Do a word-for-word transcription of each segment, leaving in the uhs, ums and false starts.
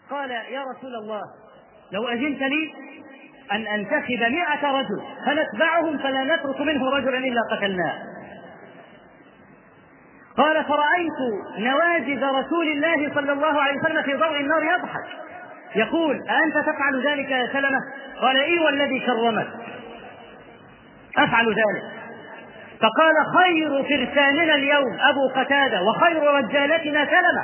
قال: يا رسول الله، لو أذنت لي أن أنتخب مئة رجل فنتبعهم فلا نترك منه رجلا إلا قتلناه. قال: فرأيت نواجذ رسول الله صلى الله عليه وسلم في ضوء النار يضحك يقول: أأنت تفعل ذلك يا سلمة؟ قال: إي والذي كرمك أفعل ذلك. فقال: خير فرساننا اليوم أبو قتادة وخير رجالتنا سلمة.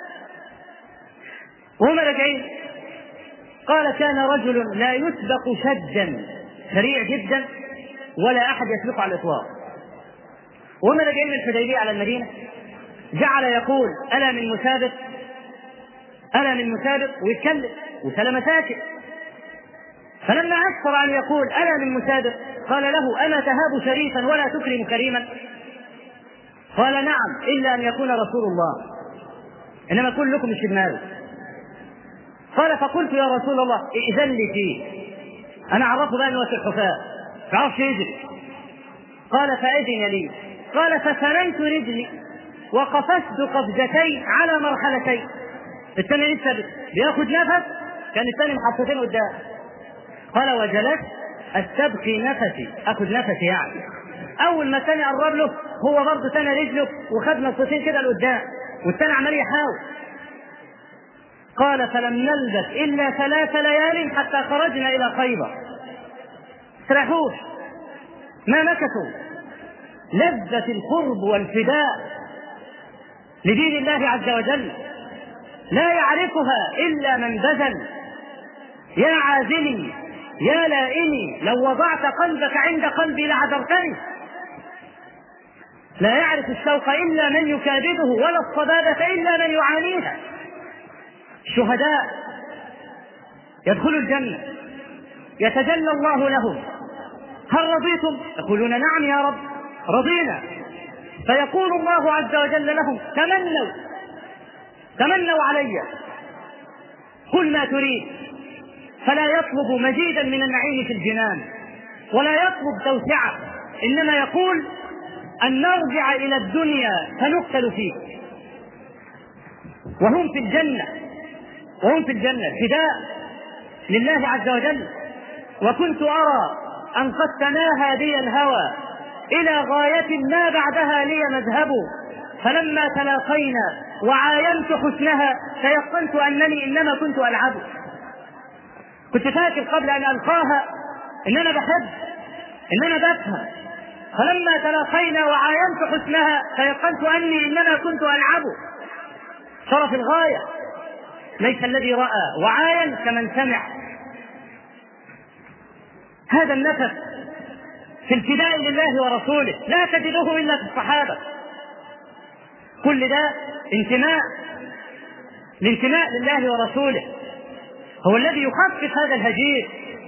وهم راجعين قال: كان رجل لا يسبق شجا، سريع جدا، ولا أحد يسبقه على الإطلاق. وهم راجعين من الحديبية على المدينة جعل يقول: ألا من مسابق، ألا من مسابق، ويتكلم وسلمة ساكت. فلما أكثر أن يقول ألا من مسابق قال له: أما تهاب شريفا ولا تكرم كريما؟ قال: نعم، إلا أن يكون رسول الله، إنما كلكم مش دماغه. قال: فقلت: يا رسول الله ائذن لي فيه، أنا عرفت بقى أنه الحفاة فعرفش يجري. قال: فأذن لي. قال: فسننت رجلي وقفزت قفزتين على مرحلتين. الثاني لسه بياخد نفس، كان الثاني محطتين قدام. قال: وجلست استبقي نفسي، اخذ نفسي يعني. اول ما الثاني قرب له هو برضه ثاني رجله وخد نفسين كده لقدام، والثاني عمال يحاول. قال: فلم نلبث الا ثلاث ليال حتى خرجنا الى خيبر. استريحوش، ما مكثوا. لذة القرب والفداء لدين الله عز وجل لا يعرفها إلا من بذل. يا عازلي يا لائمي، لو وضعت قلبك عند قلبي لعذرتني. لا يعرف الشوق إلا من يكابده، ولا الصبابة إلا من يعانيها. الشهداء يدخلوا الجنة يتجلى الله لهم: هل رضيتم؟ يقولون: نعم يا رب رضينا. فيقول الله عز وجل لهم: تمنوا تمنوا علي، قل ما تريد. فلا يطلب مزيدا من النعيم في الجنان ولا يطلب توسعة، إنما يقول أن نرجع إلى الدنيا فنقتل فيه. وهم في الجنة وهم في الجنة فداء لله عز وجل. وكنت أرى أن قد تناهى بي الهوى إلى غاية ما بعدها لي مذهب، فلما تلاقينا وعاينت حسنها تيقنت أنني إنما كنت ألعب. كنت فاكر قبل أن ألقاها إن أنا بحب، إن أنا بفهم، فلما تلاقينا وعاينت حسنها تيقنت أني إنما كنت ألعب. شرف الغاية، ليس الذي رأى وعاين كمن سمع. هذا النفس في الفداء لله ورسوله لا تجده إلا في الصحابة. كل ده انتماء، الانتماء لله ورسوله هو الذي يخفف هذا الهجير.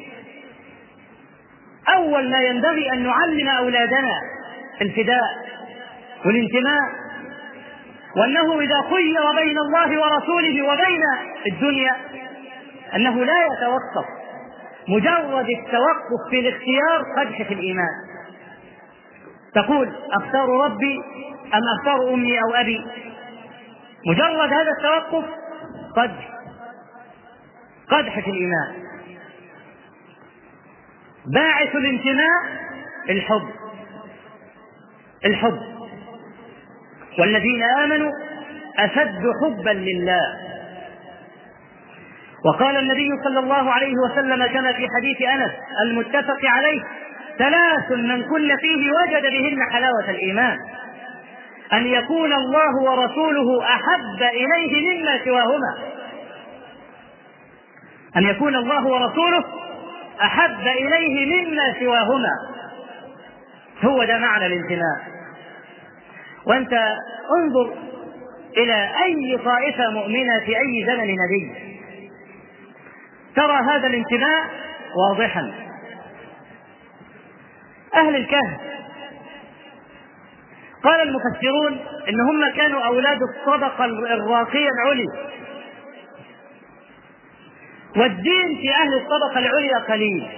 أول ما ينبغي أن نعلم أولادنا الفداء والانتماء، وأنه إذا خير بين الله ورسوله وبين الدنيا أنه لا يتوقف. مجرد التوقف في الاختيار قدح في الإيمان. تقول: أختار ربي أم أختار أمي أو أبي؟ مجرد هذا التوقف قدح قدح في الإيمان. باعث الانتماء الحب الحب والذين آمنوا أشد حبا لله. وقال النبي صلى الله عليه وسلم كما في حديث أنس المتفق عليه: ثلاث من كن فيه وجد بهن حلاوة الإيمان: أن يكون الله ورسوله أحب إليه مما سواهما. أن يكون الله ورسوله أحب إليه مما سواهما، هو ده معنى الانتماء. وأنت انظر إلى أي طائفة مؤمنة في أي زمن نبي ترى هذا الانتماء واضحا. أهل الكهف قال المفسرون إن هم كانوا أولاد الطبقة الراقية العليا، والدين في أهل الطبقة العليا قليل.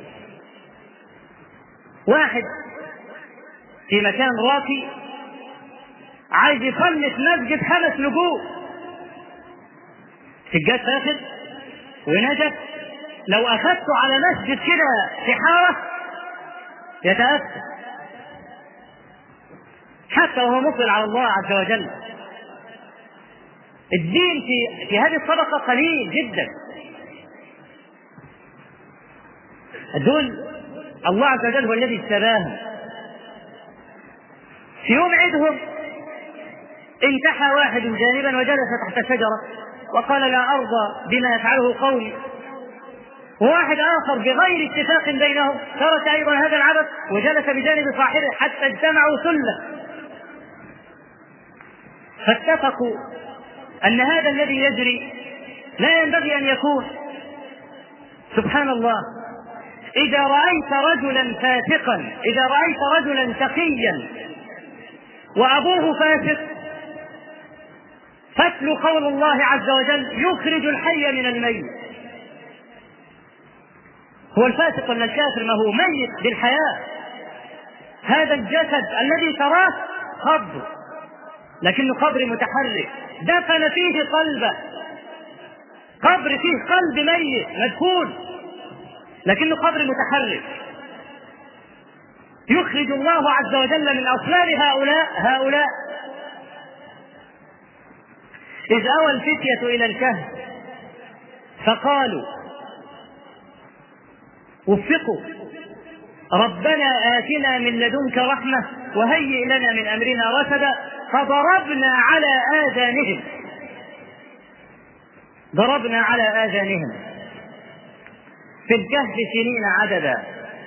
واحد في مكان راقي عايز يصلي في مسجد خمس نجوم، سجاد فاخر ونجف، لو أخذته على مسجد كده في حارة يتأثر حتى وهو مقبل على الله عز وجل. الدين في في هذه الطبقة قليل جدا. دول الله عز وجل هو الذي اجتباهم. في يوم عيدهم انتحى واحد جانبا وجلس تحت شجرة وقال لا أرضى بما يفعله قومي، وواحد آخر بغير اتفاق بينهم ترك أيضا هذا العبث وجلس بجانب صاحبه حتى اجتمعوا ثلة، فاتفقوا أن هذا الذي يجري لا ينبغي أن يكون. سبحان الله، إذا رأيت رجلا فاسقا، إذا رأيت رجلا تقيا وأبوه فاسق، فاتل قول الله عز وجل يخرج الحي من الميت. هو الفاسق ولا الكافر؟ ما هو ميت بالحياة. هذا الجسد الذي تراه قبر، لكنه قبر متحرك، دفن فيه قلبه، قبر فيه قلب ميت مدفون لكنه قبر متحرك. يخرج الله عز وجل من أصلاب هؤلاء هؤلاء إذ أوى الفتية إلى الكهف فقالوا وفقوا ربنا آتنا من لدنك رحمة وهيئ لنا من أمرنا رشدا فضربنا على آذانهم ضربنا على آذانهم في الكهف سنين عددا.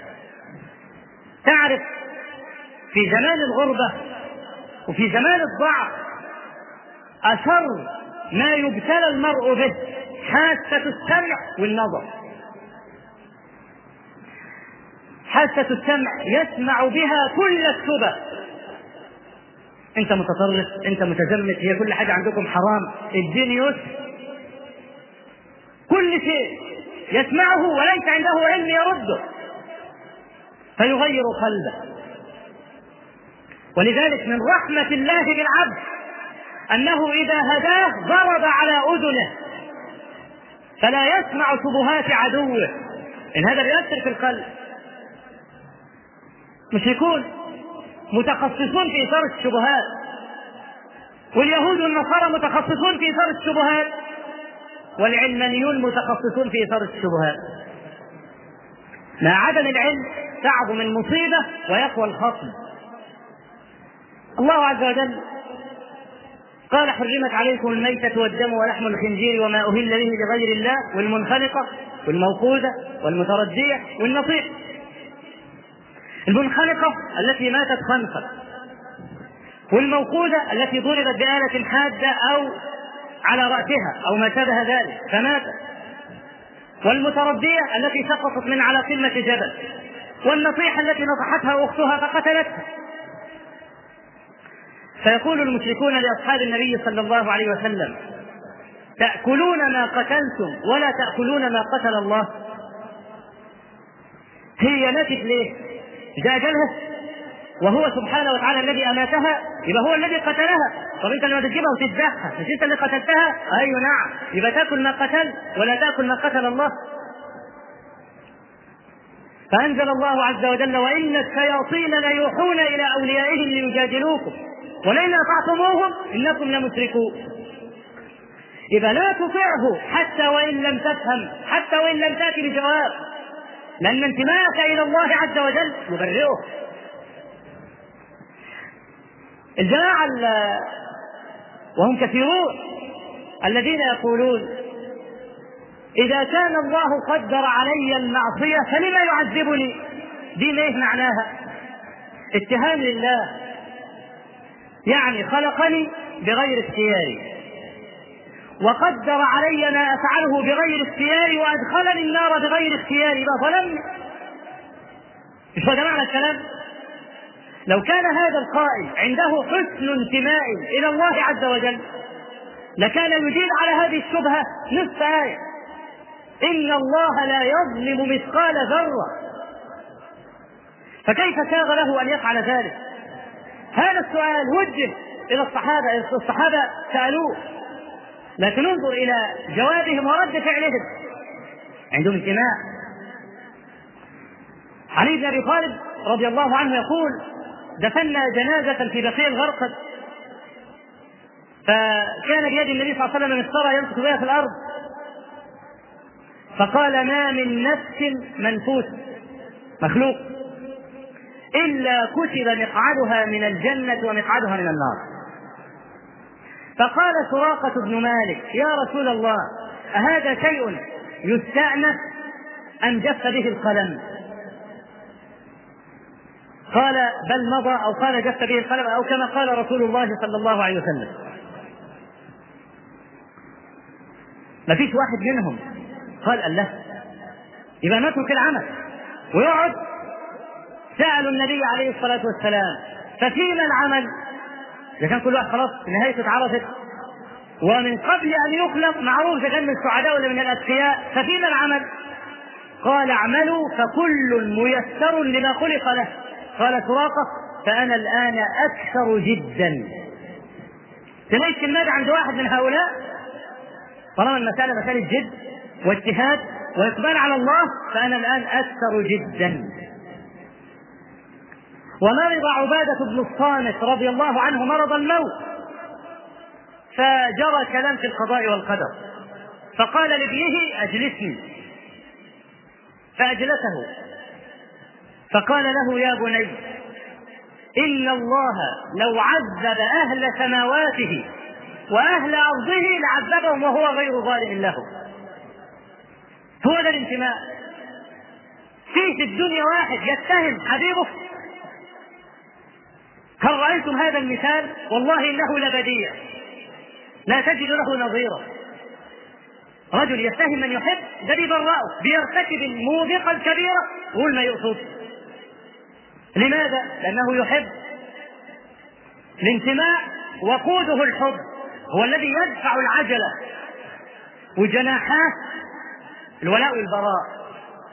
تعرف في زمان الغربة وفي زمان الضعف أشر ما يبتلى المرء به حاسة السمع والنظر. حاسة السمع يسمع بها كل السبب. انت متطرف، انت متزمت، هي كل حاجة عندكم حرام، الدين يسر، كل شيء يسمعه وليس عنده علم يرده فيغير قلبه. ولذلك من رحمة الله بالعبد أنه إذا هداه ضرب على أذنه فلا يسمع شبهات عدوه، إن هذا بيأثر في القلب. مشركون متخصصون في إثارة الشبهات، واليهود والنصارى متخصصون في إثارة الشبهات، والعلمانيون متخصصون في إثارة الشبهات. مع عدم العلم تعظم المصيبة ويقوى الخصم. الله عز وجل قال حرمت عليكم الميتة والدم ولحم الخنزير وما أهل به لغير الله والمنخنقة والموقوذة والمتردية والنطيح. المنخنقة التي ماتت خنقا، والموقوذة التي ضربت بآلة حادة أو على رأسها أو ما شابه ذلك فماتت، والمتردية التي سقطت من على قمة جبل، والنطيحة التي نطحتها أختها فقتلتها. فيقول المشركون لأصحاب النبي صلى الله عليه وسلم تأكلون ما قتلتم ولا تأكلون ما قتل الله. هي ماتت ليه؟ جاء أجلها وهو سبحانه وتعالى الذي أماتها، يبقى هو الذي قتلها. طب انت لما تجيبها وتذبحها مش انت اللي قتلتها؟ ايوه نعم، يبقى تاكل ما قتل ولا تاكل ما قتل الله. فأنزل الله عز وجل وإن الشياطين ليوحون إلى أوليائهم ليجادلوكم ولئن أطعتموهم إنكم لمشركون. إذا لا تطعه حتى وإن لم تفهم، حتى وإن لم تأتي بجواب، لأن انتماءك إلى الله عز وجل يبرئه. الجماعة وهم كثيرون الذين يقولون إذا كان الله قدر علي المعصية فلما يعذبني؟ دي ما معناها اتهام لله، يعني خلقني بغير اختياري وقدر علي ما أفعله بغير اختياري وأدخلني النار بغير اختياري، ما ظلمني. مش هذا معنى الكلام؟ لو كان هذا القائل عنده حسن انتماء إلى الله عز وجل لكان يجيب على هذه الشبهة نصف آية: إن الله لا يظلم مثقال ذرة. فكيف ساغ له أن يفعل ذلك؟ هذا السؤال وجه إلى الصحابة، الصحابة سألوه لكن انظر إلى جوابهم ورد فعلهم، عندهم انتماء. علي بن أبي طالب رضي الله عنه يقول: دفنا جنازة في بقيع الغرقد، فكان بيد النبي صلى الله عليه وسلم مسطرة يمسك بها في الأرض، فقال: ما من نفس منفوس مخلوق إلا كتب مقعدها من الجنة ومقعدها من النار. فقال سراقة بن مالك: يا رسول الله، أهذا شيء يستأنف أم جف به القلم؟ قال: بل مضى، أو قال جف به القلم، أو كما قال رسول الله صلى الله عليه وسلم. ما فيش واحد منهم قال الله يبقى نترك العمل ويقعد. سألوا النبي عليه الصلاة والسلام: ففيما العمل؟ إذا كان كل واحد خلاص نهايته اتعرفت ومن قبل أن يخلق معروف إذا كان من السعداء ولا من الأتقياء، ففيما العمل؟ قال: اعملوا فكل ميسر لما خلق له. قال سراقة: فأنا الآن أكثر جدا. تلاقي الكلمات عند واحد من هؤلاء طالما المسألة مسألة جد واجتهاد وإقبال على الله، فأنا الآن أكثر جدا. ومرض عبادة بن الصامت رضي الله عنه مرض الموت، فجرى كلام في القضاء والقدر، فقال لابنه: أجلسني، فأجلسه، فقال له: يا بني، إن الله لو عذب أهل سماواته وأهل أرضه لعذبهم وهو غير ظالم له. هو ده الانتماء. فيه في الدنيا واحد يتهم حبيبه؟ هل رأيتم هذا المثال؟ والله إنه لبديع لا تجد له نظيرا. رجل يتهم من يحب، ده بيبرأه، بيرتكب الموبقة الكبيرة وهو ما يقصد. لماذا؟ لأنه يحب. الانتماء وقوده الحب، هو الذي يدفع العجلة وجناحاه الولاء والبراء.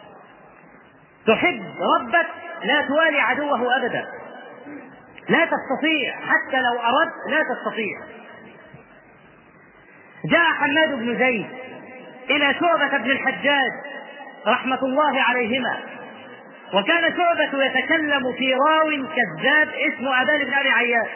تحب ربك لا توالي عدوه أبدا، لا تستطيع، حتى لو أردت لا تستطيع. جاء حماد بن زيد إلى شعبة بن الحجاج رحمة الله عليهما، وكان شعبة يتكلم في راو كذاب اسمه أبان بن أبي عياش،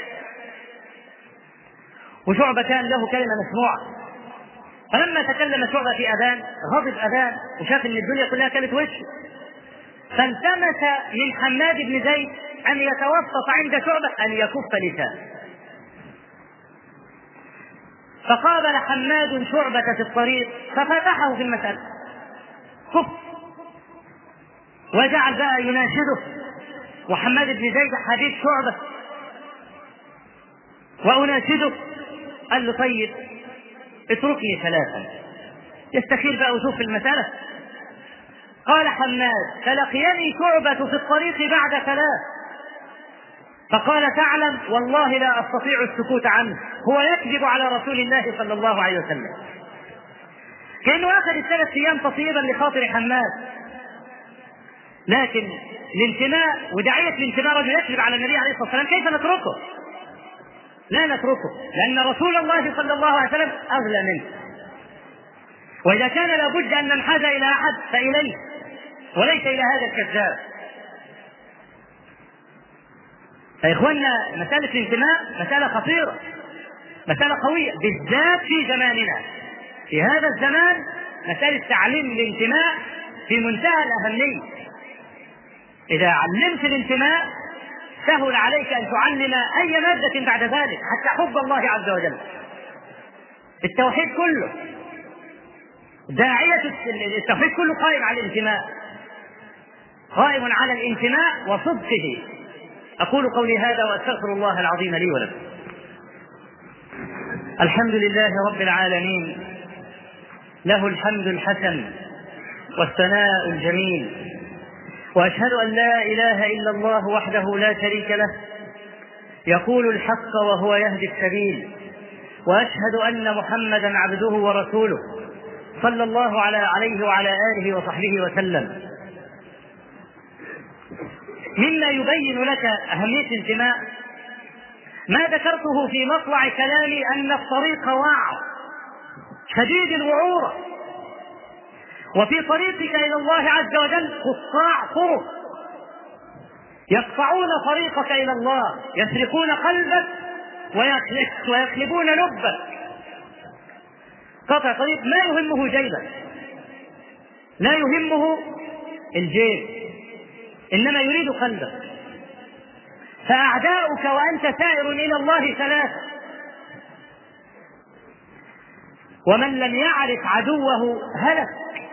وشعبة كان له كلمة مسموعة. فلما تكلم شعبة في أبان غضب أبان وشاف أن الدنيا كلها كانت وشه، فالتمس من حماد بن زيد أن يتوسط عند شعبة أن يكف لسانه. فقابل حماد شعبة في الطريق ففتحه في المسألة، كف، وجعل بقى يناشده، وحماد بن زيد حبيب شعبة وأناشده. قال له: طيب اتركني ثلاثا، يستخير بقى وشوف في المسألة. قال حماد: فلقيني شعبة في الطريق بعد ثلاث، فقال: تعلم والله لا أستطيع السكوت عنه، هو يكذب على رسول الله صلى الله عليه وسلم. كأنه أخذ الثلاث أيام تصيبا لخاطر حماد. لكن الانتماء وداعية الانتماء رجل يكذب على النبي عليه الصلاة والسلام، كيف نتركه؟ لا نتركه، لأن رسول الله صلى الله عليه وسلم أغلى منه، وإذا كان لابد أن ننحاز إلى أحد فإليه وليس إلى هذا الكذاب. فإخواننا، مسألة الانتماء مسألة خطيرة، مسألة قوية، بالذات في زماننا. في هذا الزمان مسألة تعليم الانتماء في منتهى الأهمية. إذا علمت الانتماء سهل عليك أن تعلم أي مادة بعد ذلك، حتى حب الله عز وجل. التوحيد كله، داعية التوحيد كله قائم على الانتماء، قائم على الانتماء وصدقه. أقول قولي هذا وأستغفر الله العظيم لي ولكم. الحمد لله رب العالمين، له الحمد الحسن والثناء الجميل، وأشهد أن لا إله إلا الله وحده لا شريك له، يقول الحق وهو يهدي السبيل، وأشهد أن محمدا عبده ورسوله صلى الله عليه وعلى آله وصحبه وسلم. مما يبين لك أهمية الانتماء ما ذكرته في مطلع كلامي، أن الطريق واعظ شديد الوعورة. وفي طريقك إلى الله عز وجل قطاع طرق يقطعون طريقك إلى الله، يسرقون قلبك ويقلبون لبك. قطع طريق ما يهمه جيبك، لا يهمه الجيب، إنما يريد قلبك. فأعداؤك وأنت سائر إلى الله ثلاثة: ومن لم يعرف عدوه هلك.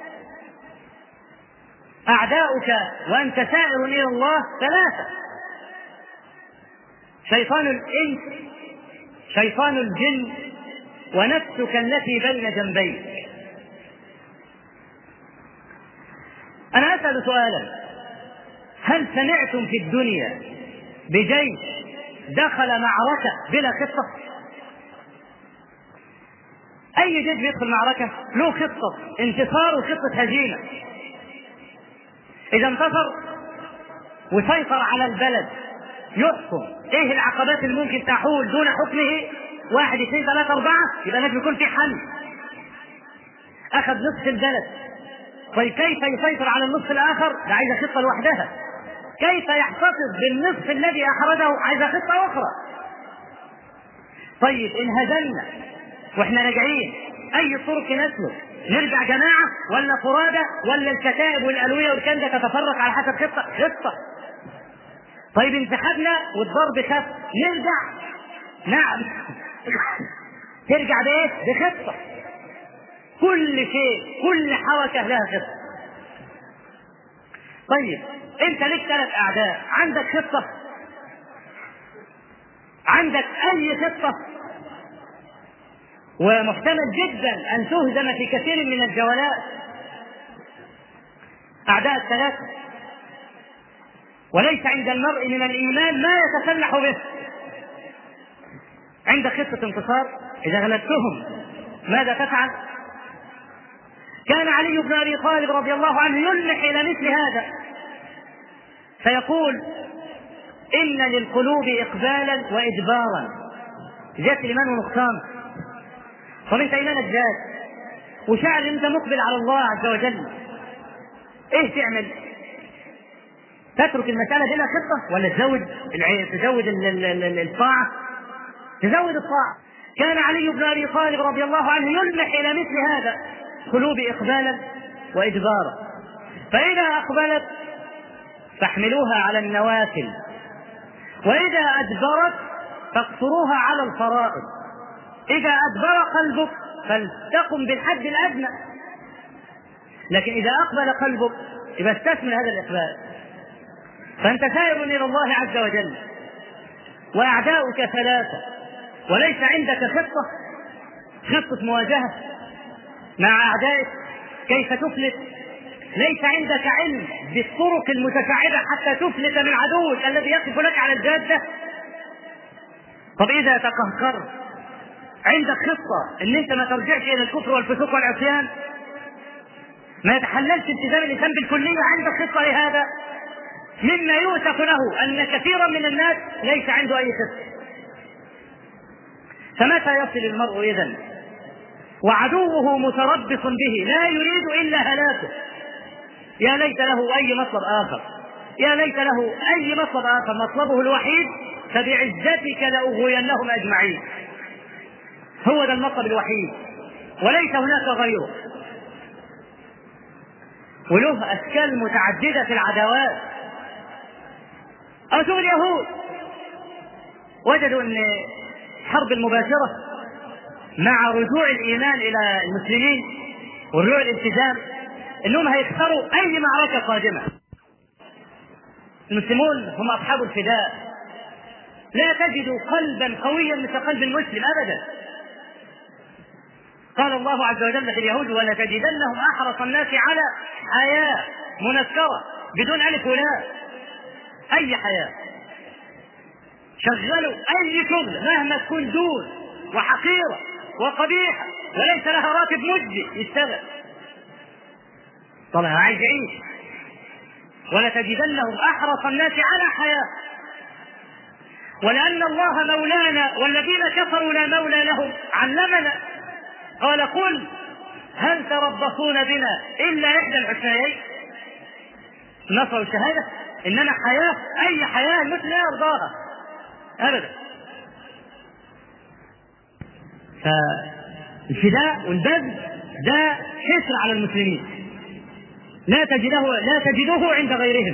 أعداؤك وأنت سائر إلى الله ثلاثة: شيطان الإنس، شيطان الجن، ونفسك التي بين جنبيك. أنا أسأل سؤالا: هل سمعتم في الدنيا بجيش دخل معركة بلا خطة؟ أي جيش بيدخل معركة له خطة انتصار وخطة هزيمة. إذا انتصر وسيطر على البلد يحكم إيه العقبات اللي ممكن تحول دون حكمه، واحد اثنين ثلاثة أربعة، يبقى لازم يكون في حل. أخذ نصف البلد، طيب كيف يسيطر على النصف الآخر؟ ده عايز خطة لوحدها. كيف يحتفظ بالنصف الذي أحرزه؟ عايز خطة أخرى. طيب إن هزمنا وإحنا راجعين أي طرق نسلك؟ نرجع جماعة ولا فرادى ولا الكتائب والألوية والكلام ده تتفرق على حسب خطة خطة. طيب انسحبنا والضرب خف، نرجع؟ نعم ترجع بإيه؟ بخطة. كل شيء كل حركة لها خطة. طيب انت لك ثلاث اعداء، عندك خطة؟ عندك اي خطة؟ ومحتمل جدا ان تهزم في كثير من الجولات. اعداء الثلاثة، وليس عند المرء من الايمان ما يتسلح به. عندك خطة انتصار، اذا غلبتهم ماذا تفعل؟ كان علي بن ابي طالب رضي الله عنه يلمح الى مثل هذا فيقول: إن للقلوب إقبالا وإدبارا. جات الإيمان ونقصان. طب أنت إيمانك جات وشعر أنت مقبل على الله عز وجل، إيه تعمل؟ تترك المسألة بلا خطة ولا تزود تزود الطاعة؟ تزود الطاعة. كان علي بن أبي طالب رضي الله عنه يلمح إلى مثل هذا: قلوب إقبالا وإدبارا. فإذا أقبلت فاحملوها على النوافل، وإذا أدبرت فاقصروها على الفرائض. إذا أدبر قلبك فلتقم بالحد الأدنى، لكن إذا أقبل قلبك يبقى استثمر هذا الإقبال. فأنت سائر إلى الله عز وجل وأعداؤك ثلاثة، وليس عندك خطة خطة مواجهة مع أعدائك كيف تفلت. ليس عندك علم بالطرق المتشعبة حتى تفلت من عدوك الذي يقف لك على الجادة. طب إذا تقهقر عندك خطة إن أنت ما ترجعش إلى الكفر والفسوق والعصيان، ما يتحللش التزام الإنسان بالكلية، عندك خطة لهذا. مما يؤسف له أن كثيرا من الناس ليس عنده أي خطة. فمتى يصل المرء إذن وعدوه متربص به لا يريد إلا هلاكه؟ يا ليت له أي مطلب آخر، يا ليت له أي مطلب آخر، مطلبه الوحيد: فبعزتك لأغوينهم أجمعين. هو ده المطلب الوحيد وليس هناك غيره. وله أشكال متعددة في العداوات. أشوف اليهود وجدوا أن الحرب المباشرة مع رجوع الإيمان إلى المسلمين ورجوع الالتزام إنهم هيخسروا أي معركة قادمة. المسلمون هم أصحاب الفداء، لا تجد قلبا قويا مثل قلب المسلم أبدا. قال الله عز وجل في اليهود: ولتجدنهم أحرص الناس على حياة منكرة بدون ألف ولا أي حياة. شغلوا أي شغل مهما تكون دون وحقيرة وقبيحة وليس لها راتب مجزي يشتغل. طبعا عايز يعيش. ولتجدنهم أحرص الناس على حياة. ولأن الله مولانا والذين كفروا لا مولى لهم علمنا قال قل هل تربصون بنا إلا إحدى الحسنيين، النصر والشهادة، إنما حياة، أي حياة المسلم لا يرضاها أبدا. فالفداء والبذل ده حسر على المسلمين لا تجده لا تجده عند غيرهم،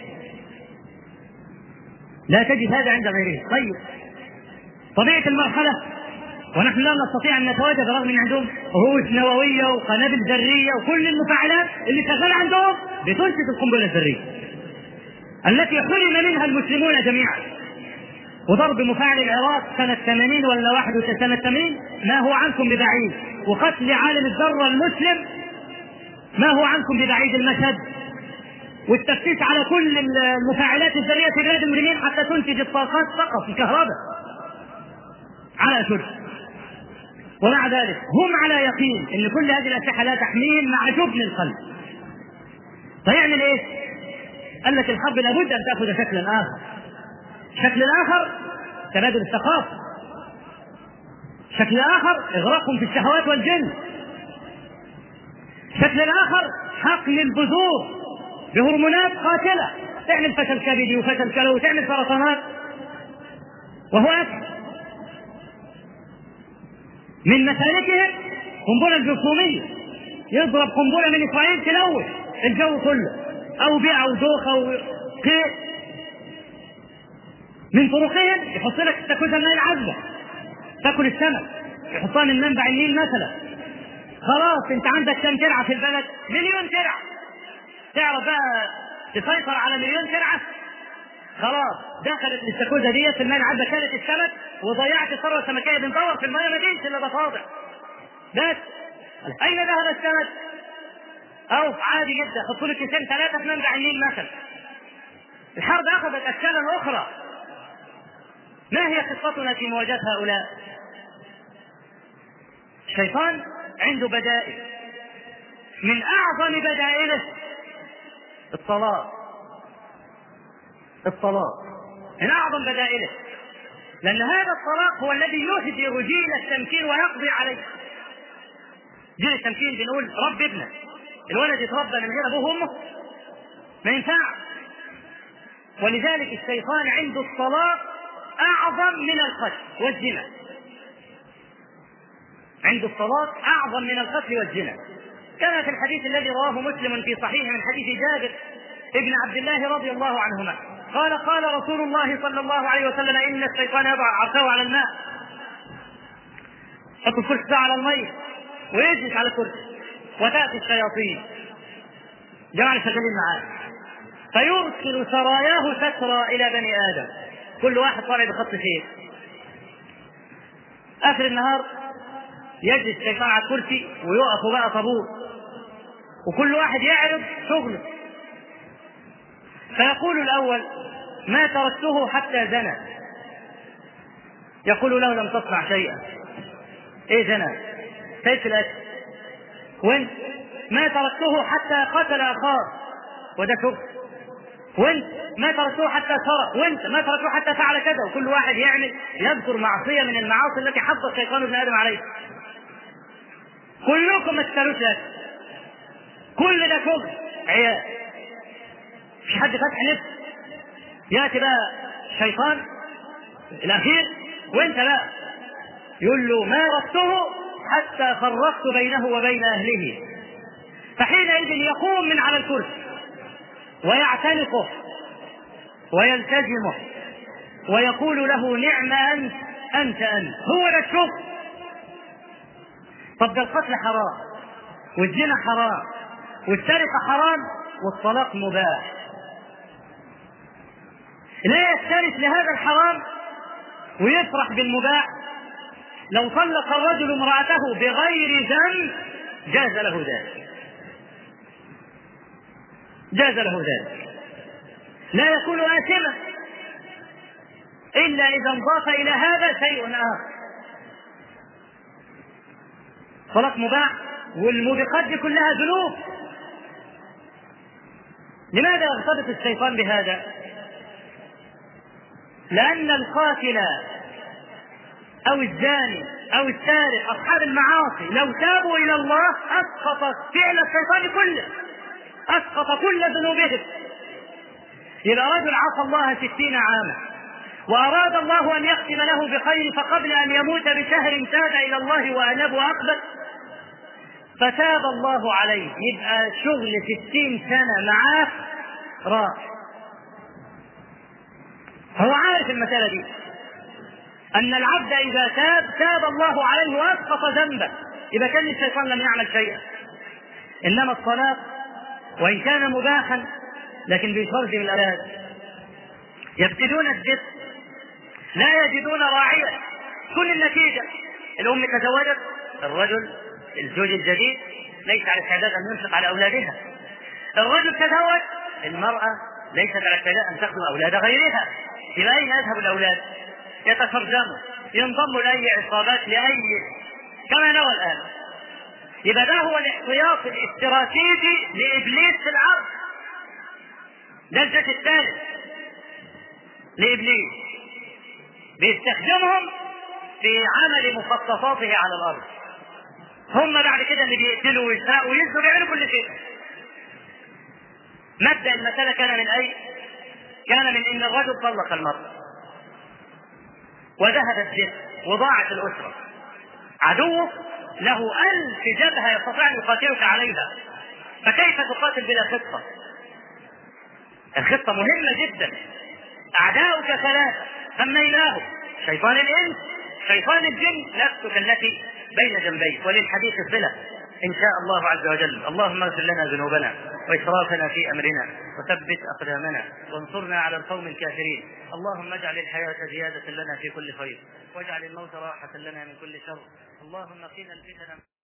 لا تجد هذا عند غيرهم. طيب طبيعة المرحلة، ونحن لا نستطيع أن نتواجد رغم من عندهم رؤوس نووية وقنابل ذرية وكل المفاعلات اللي شغالة عندهم بتنشط القنبلة الذرية التي حرم منها المسلمون جميعا. وضرب مفاعل العراق سنة ثمانين ولا واحد سنة ثمانين ما هو عنكم ببعيد، وقتل عالم الذرة المسلم ما هو عنكم ببعيد المشهد، والتفتيش على كل المفاعلات الذرية في بلاد المسلمين حتى تنتج الطاقات فقط الكهرباء على أشد. ومع ذلك هم على يقين ان كل هذه الأسلحة لا تحميهم مع جبن القلب. فيعمل ايه؟ قال لك الحرب لابد ان تأخذ شكلا آخر. شكل آخر تبادل الثقافة، شكل آخر إغراقهم في الشهوات والجن، شكل آخر حقن البذور بهرمونات قاتلة تعمل فشل كبدي وفشل كلوي وتعمل سرطانات. وهو أكثر من مسالكهم قنبلة الجرثومية، يضرب قنبلة من إسرائيل تلوث الجو كله، أو بيع أو دوخة أو قيء. من طرقهم يحط لك تاكل الماء العذبة، تاكل السمك يحطها من منبع النيل مثلا. خلاص انت عندك كم ترعة في البلد؟ مليون ترعة. تعرف بقى تسيطر على مليون ترعة؟ خلاص دخلت الاستاكوزا دي في الماء العذبة كانت السمك وضيعت الثروة السمكية. بندور في الماء ما دينش الا ضفادع بس. اين ذهب السمك؟ او عادي جدا حطوا لك كيسين ثلاثة في منبع النيل مثلا. الحرب اخذت اشكالا اخرى. ما هي خطتنا في مواجهة هؤلاء؟ الشيطان عنده بدائل، من أعظم بدائله الطلاق. الطلاق من أعظم بدائله، لأن هذا الطلاق هو الذي يهدر جيل التمكين ويقضي عليه. جيل التمكين بنقول رب ابنه، الولد يتربى من غير أبوه وأمه ما ينفع. ولذلك الشيطان عنده الطلاق أعظم من القتل والزنا. عند الطلاق أعظم من القتل والزنا، كما في الحديث الذي رواه مسلم في صحيح من حديث جابر ابن عبد الله رضي الله عنهما قال قال رسول الله صلى الله عليه وسلم إن الشيطان يضع عرشه على الماء، يحط الكرسي على الماء ويجلس على الكرسي، وتأتي الشياطين جماعة شغالين معاه فيرسل سراياه سترى إلى بني آدم، كل واحد طالع بخط فيه. آخر النهار يجلس الشيطان على الكرسي ويقف بقى طابور، وكل واحد يعرض شغله. فيقول الأول ما تركته حتى زنى، يقول له لم تصنع شيئا. ايه زنى؟ سيف الأكل. وانت ما تركته حتى قتل أخاه، وده شغل. وانت ما تركته حتى سرق، وانت ما تركته حتى فعل كذا. وكل واحد يعمل يذكر معصية من المعاصي التي حض الشيطان ابن آدم عليه. كلكم ما تسألوش لك، كل ده شغل عيال، مش حد فتح نفسه. يأتي بقى الشيطان الأخير وانت بقى يقول له ما ركته حتى فرقت بينه وبين أهله. فحينئذ يقوم من على الكرسي ويعتنقه ويلتزمه ويقول له نعم أنت أنت أنت. هو ده الشغل. طب ده القتل حرام والزنا حرام والسرقة حرام والطلاق مباح، لا يسترس لهذا الحرام ويفرح بالمباح. لو طلق الرجل امرأته بغير ذنب جاز له ذلك، جاز له ذلك، لا يكون آثما إلا إذا انضاف إلى هذا شيء آخر. طلاق مباح والموبقات دي كلها ذنوب. لماذا يرتبط الشيطان بهذا؟ لأن القاتل أو الزاني أو السارق أصحاب المعاصي لو تابوا إلى الله أسقط فعل الشيطان كله، أسقط كل ذنوبهم. إذا رجل عصى الله ستين عاما وأراد الله أن يختم له بخير، فقبل أن يموت بشهر تاب إلى الله وأناب وأقبل فتاب الله عليه، يبقى شغل ستين سنة معاه راح. هو عارف المسألة دي، أن العبد إذا تاب تاب الله عليه وأسقط ذنبه، إذا كان الشيطان لم يعمل شيئا. إنما الصلاة وإن كان مباحا لكن بشرط من الآلات، يبتدون الجسم لا يجدون راعيا. كل النتيجة الأم تزوجت، الرجل الزوج الجديد ليس على استعداد أن ينفق على أولادها، الرجل تزوج، المرأة ليست على استعداد أن تخدم أولاد غيرها. إلى أين يذهب الأولاد؟ يتفرجموا، ينضموا لأي عصابات لأي كما نوى الآن. يبقى ده هو الاحتياط الاستراتيجي لإبليس في الأرض، ده الجيش الثالث لإبليس، بيستخدمهم في عمل مخططاته على الأرض. هم بعد كده اللي بيقتلوا ويسرقوا ويزنوا بيعملوا كل شيء. مبدأ المسألة كان من أي؟ كان من إن الرجل طلق المرأة وذهب الجسم وضاعت الأسرة، عدوه له ألف جبهة يستطيع أن يقاتلك عليها، فكيف تقاتل بلا خطة؟ الخطة مهمة جدا. أعداؤك ثلاثة سميناهم: شيطان الإنس، شيطان الجن، نفسك التي بين جنبيك. وللحديث صلة إن شاء الله عز وجل. اللهم اغفر لنا ذنوبنا وإسرافنا في أمرنا وثبت أقدامنا وانصرنا على القوم الكافرين. اللهم اجعل الحياة زيادة لنا في كل خير واجعل الموت راحة لنا من كل شر. اللهم قنا الفتن